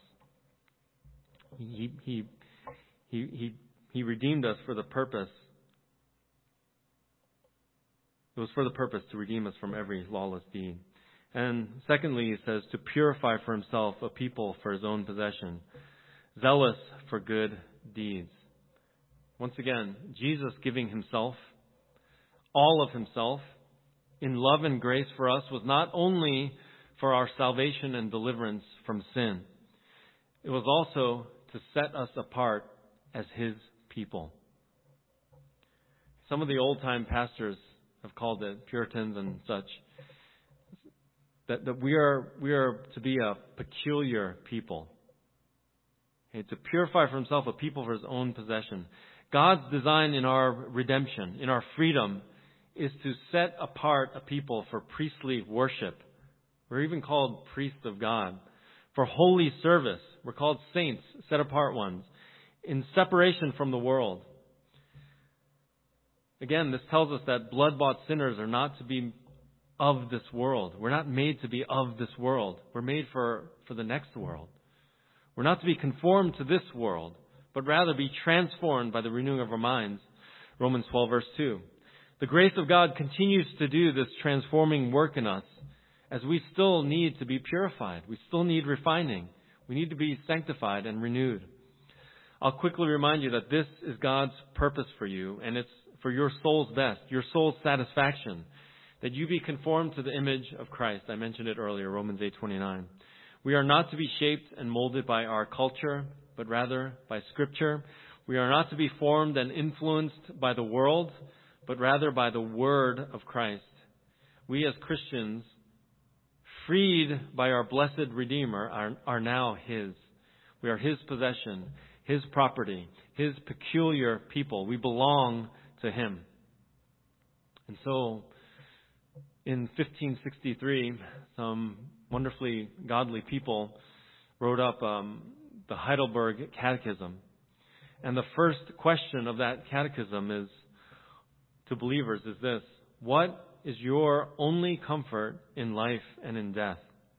He redeemed us for the purpose. It was for the purpose to redeem us from every lawless deed. And secondly, He says, to purify for Himself a people for His own possession, zealous for good deeds. Once again, Jesus giving Himself, all of Himself, in love and grace for us was not only for our salvation and deliverance from sin. It was also to set us apart as His people. Some of the old-time pastors have called it, Puritans and such, that we are to be a peculiar people. Okay, to purify for Himself a people for His own possession. God's design in our redemption, in our freedom, is to set apart a people for priestly worship. We're even called priests of God. For holy service, we're called saints, set apart ones, in separation from the world. Again, this tells us that blood-bought sinners are not to be of this world. We're not made to be of this world. We're made for the next world. We're not to be conformed to this world, but rather be transformed by the renewing of our minds. Romans 12, verse 2. The grace of God continues to do this transforming work in us, as we still need to be purified. We still need refining. We need to be sanctified and renewed. I'll quickly remind you that this is God's purpose for you, and it's for your soul's best, your soul's satisfaction, that you be conformed to the image of Christ. I mentioned it earlier, Romans 8:29. We are not to be shaped and molded by our culture, but rather by Scripture. We are not to be formed and influenced by the world, but rather by the Word of Christ. We as Christians, freed by our blessed Redeemer, are now His. We are His possession, His property, His peculiar people. We belong to Him. And so, in 1563, some wonderfully godly people wrote up the Heidelberg Catechism. And the first question of that catechism is, to believers, is this: what is your only comfort in life and in death?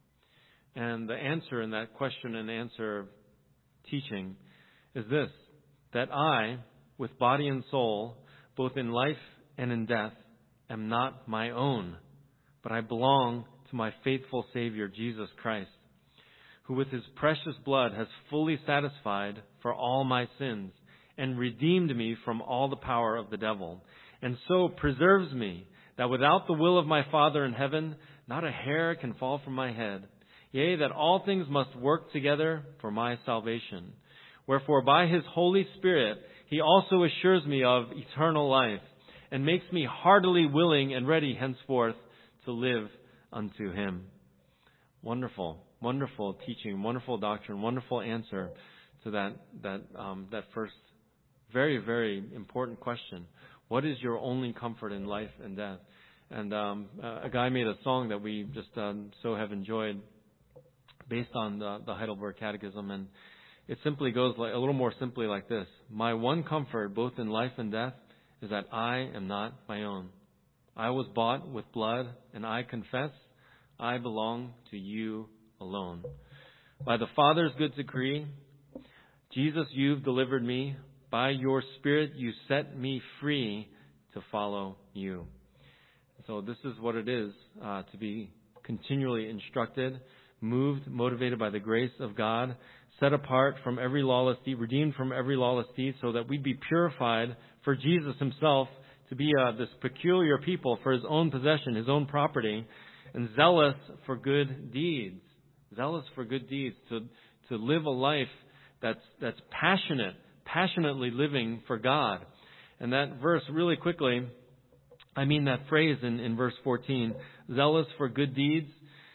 And the answer in that question and answer teaching is this: that I, with body and soul, both in life and in death, am not my own, but I belong to my faithful Savior, Jesus Christ, who with His precious blood has fully satisfied for all my sins and redeemed me from all the power of the devil, and so preserves me, that without the will of my Father in heaven, not a hair can fall from my head. Yea, that all things must work together for my salvation. Wherefore by His Holy Spirit He also assures me of eternal life, and makes me heartily willing and ready henceforth to live unto Him. Wonderful, wonderful teaching, wonderful doctrine, wonderful answer to that first very, very important question. What is your only comfort in life and death? And a guy made a song that we just so have enjoyed based on the Heidelberg Catechism, and it simply goes like, a little more simply like this: my one comfort, both in life and death, is that I am not my own. I was bought with blood, and I confess I belong to you alone. By the Father's good decree, Jesus, you've delivered me. By your Spirit, you set me free to follow you. So this is what it is to be continually instructed, moved, motivated by the grace of God, set apart from every lawless deed, redeemed from every lawless deed, so that we'd be purified for Jesus Himself, to be this peculiar people for His own possession, His own property, and zealous for good deeds. Zealous for good deeds, to live a life that's passionately living for God. And that verse, really quickly, that phrase in verse 14, zealous for good deeds,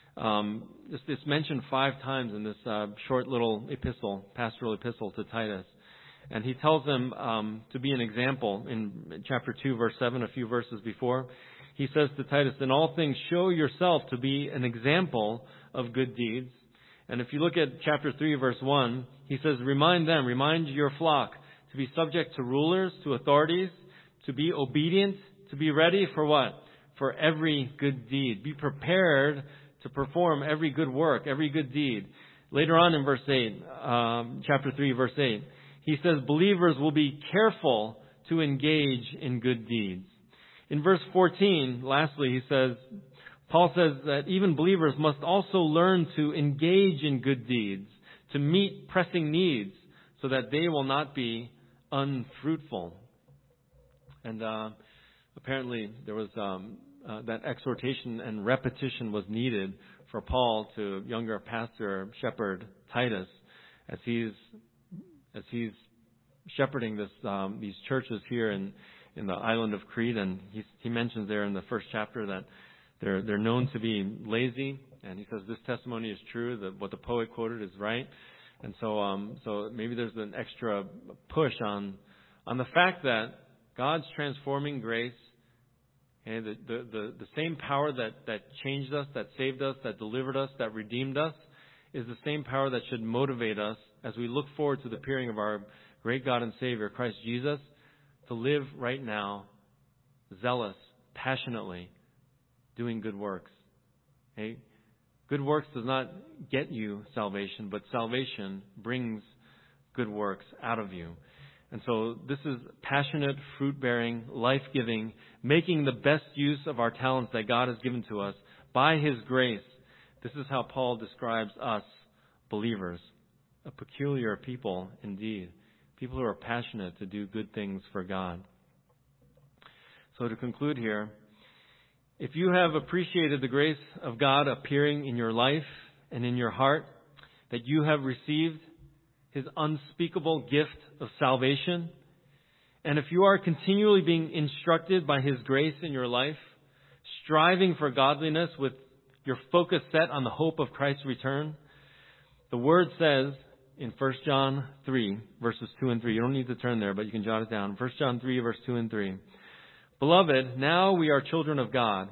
it's mentioned 5 times in this short little epistle, pastoral epistle to Titus. And he tells them to be an example in chapter 2, verse 7, a few verses before. He says to Titus, in all things show yourself to be an example of good deeds. And if you look at chapter 3, verse 1, he says, remind your flock to be subject to rulers, to authorities, to be obedient, to be ready for what? For every good deed. Be prepared to perform every good work, every good deed. Later on in verse 8, chapter 3, verse 8, he says believers will be careful to engage in good deeds. In verse 14, lastly, Paul says that even believers must also learn to engage in good deeds, to meet pressing needs, so that they will not be unfruitful. And apparently there was that exhortation and repetition was needed for Paul to younger pastor shepherd Titus as he's shepherding these churches here in the island of Crete. And he mentions there in the first chapter that they're known to be lazy, and he says this testimony is true, that what the poet quoted is right. And so maybe there's an extra push on on the fact that God's transforming grace, and the same power that changed us, that saved us, that delivered us, that redeemed us, is the same power that should motivate us as we look forward to the appearing of our great God and Savior, Christ Jesus, to live right now, zealous, passionately, doing good works. Okay? Good works does not get you salvation, but salvation brings good works out of you. And so this is passionate, fruit-bearing, life-giving, making the best use of our talents that God has given to us by His grace. This is how Paul describes us, believers, a peculiar people indeed, people who are passionate to do good things for God. So to conclude here, if you have appreciated the grace of God appearing in your life and in your heart, that you have received His unspeakable gift of salvation, and if you are continually being instructed by His grace in your life, striving for godliness with your focus set on the hope of Christ's return, the Word says in 1 John 3, verses 2 and 3, you don't need to turn there, but you can jot it down. 1 John 3, verse 2 and 3. Beloved, now we are children of God,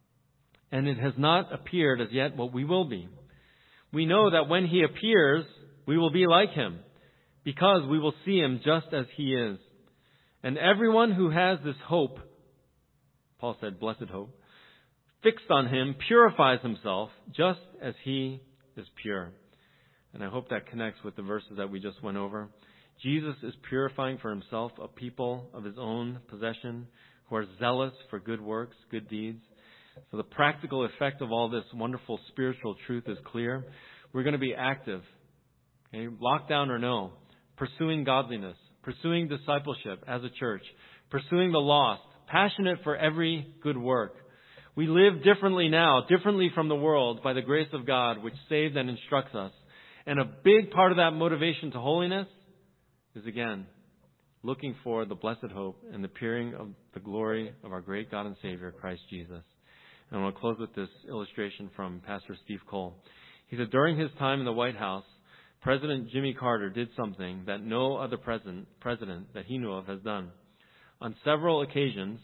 and it has not appeared as yet what we will be. We know that when He appears, we will be like Him, because we will see Him just as He is. And everyone who has this hope, Paul said, blessed hope, fixed on Him, purifies himself just as He is pure. And I hope that connects with the verses that we just went over. Jesus is purifying for Himself a people of His own possession who are zealous for good works, good deeds. So the practical effect of all this wonderful spiritual truth is clear. We're going to be active, okay, lockdown or no, pursuing godliness, pursuing discipleship as a church, pursuing the lost, passionate for every good work. We live differently now, differently from the world by the grace of God, which saves and instructs us. And a big part of that motivation to holiness is, again, looking for the blessed hope and the appearing of the glory of our great God and Savior, Christ Jesus. And I want to close with this illustration from Pastor Steve Cole. He said, during his time in the White House, President Jimmy Carter did something that no other president that he knew of has done. On several occasions,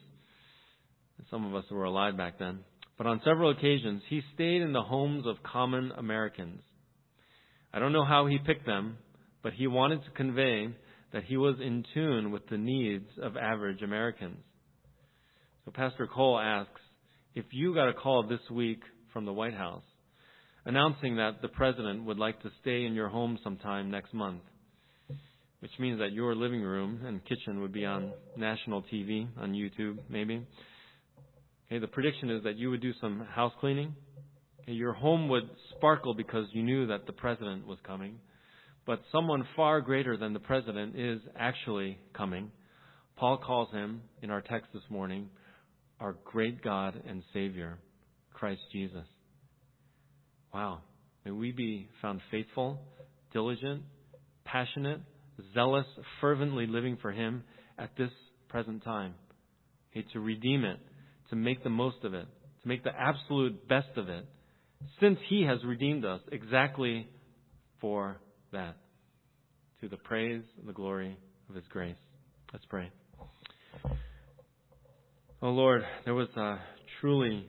some of us were alive back then, but on several occasions, he stayed in the homes of common Americans. I don't know how he picked them, but he wanted to convey that he was in tune with the needs of average Americans. So Pastor Cole asks, if you got a call this week from the White House announcing that the president would like to stay in your home sometime next month, which means that your living room and kitchen would be on national TV, on YouTube maybe. Okay, the prediction is that you would do some house cleaning. Okay, your home would sparkle because you knew that the president was coming. But someone far greater than the president is actually coming. Paul calls Him, in our text this morning, our great God and Savior, Christ Jesus. Wow. May we be found faithful, diligent, passionate, zealous, fervently living for Him at this present time. Okay, to redeem it, to make the most of it, to make the absolute best of it, since He has redeemed us exactly for that, to the praise and the glory of His grace. Let's pray. Oh Lord, there was truly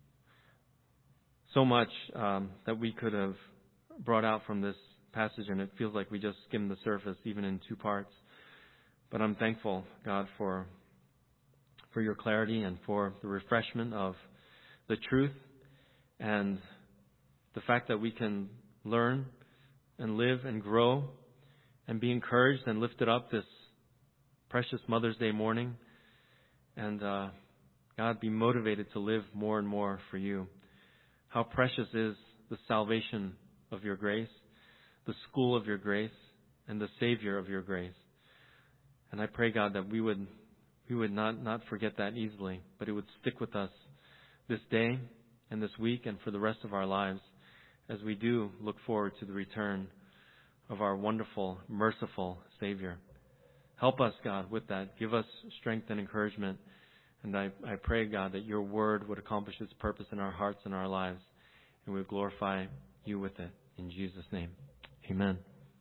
so much that we could have brought out from this passage, and it feels like we just skimmed the surface, even in two parts. But I'm thankful, God, for your clarity and for the refreshment of the truth and the fact that we can learn and live and grow and be encouraged and lifted up this precious Mother's Day morning. And God, be motivated to live more and more for You. How precious is the salvation of Your grace, the school of Your grace, and the Savior of Your grace. And I pray, God, that we would not forget that easily, but it would stick with us this day and this week and for the rest of our lives as we do look forward to the return of our wonderful, merciful Savior. Help us, God, with that. Give us strength and encouragement. And I pray, God, that Your Word would accomplish its purpose in our hearts and our lives, and we would glorify You with it. In Jesus' name, amen.